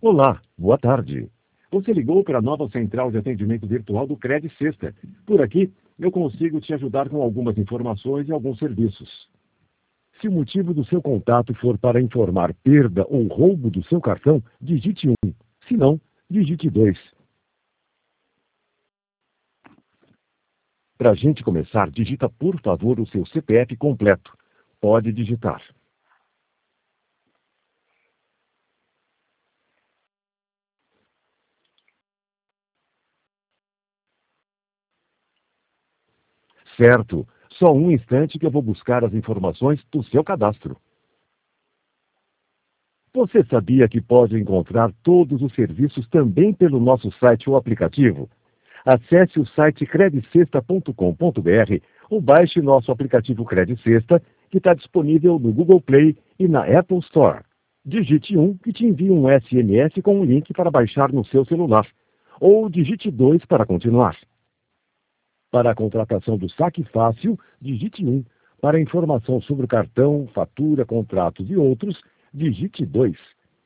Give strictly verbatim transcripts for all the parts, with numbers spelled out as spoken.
Olá, boa tarde. Você ligou para a nova central de atendimento virtual do Cred Sexta. Por aqui, eu consigo te ajudar com algumas informações e alguns serviços. Se o motivo do seu contato for para informar perda ou roubo do seu cartão, digite um. Se não, digite dois. Para a gente começar, digita por favor o seu C P F completo. Pode digitar. Certo. Só um instante que eu vou buscar as informações do seu cadastro. Você sabia que pode encontrar todos os serviços também pelo nosso site ou aplicativo? Acesse o site cred sexta ponto com ponto br ou baixe nosso aplicativo Cred Sexta, que está disponível no Google Play e na Apple Store. Digite um que te envia um S M S com um link para baixar no seu celular. Ou digite dois para continuar. Para a contratação do Saque Fácil, digite um. Para informação sobre o cartão, fatura, contratos e outros, digite dois.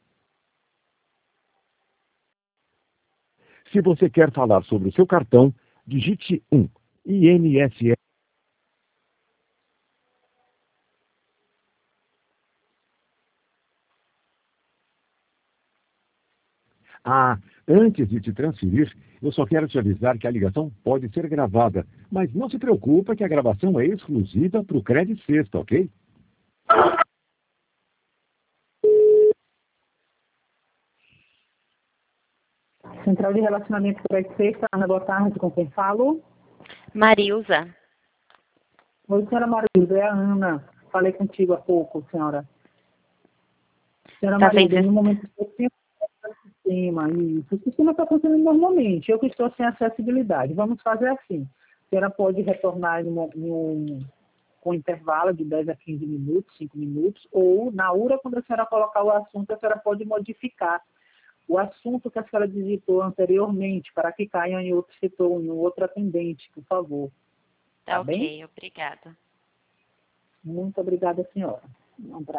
Se você quer falar sobre o seu cartão, digite um. I N S S. Ah, antes de te transferir, eu só quero te avisar que a ligação pode ser gravada, mas não se preocupa que a gravação é exclusiva para o Cred Sexta, ok? Central de Relacionamento Cred Sexta, Ana, boa tarde, com quem falo? Marilza. Oi, senhora Marilda, é a Ana. Falei contigo há pouco, senhora. Senhora Tá Marilda, vendo? no momento que eu tenho o sistema, isso, o sistema está funcionando normalmente, eu que estou sem acessibilidade. Vamos fazer assim. A senhora pode retornar em um, em um, com intervalo de dez a quinze minutos, cinco minutos, ou na hora, quando a senhora colocar o assunto, a senhora pode modificar o assunto que a senhora digitou anteriormente, para que caia em outro setor, em outro atendente, por favor. Tá, Tá ok, bem? obrigada. Muito obrigada, senhora. Um abraço.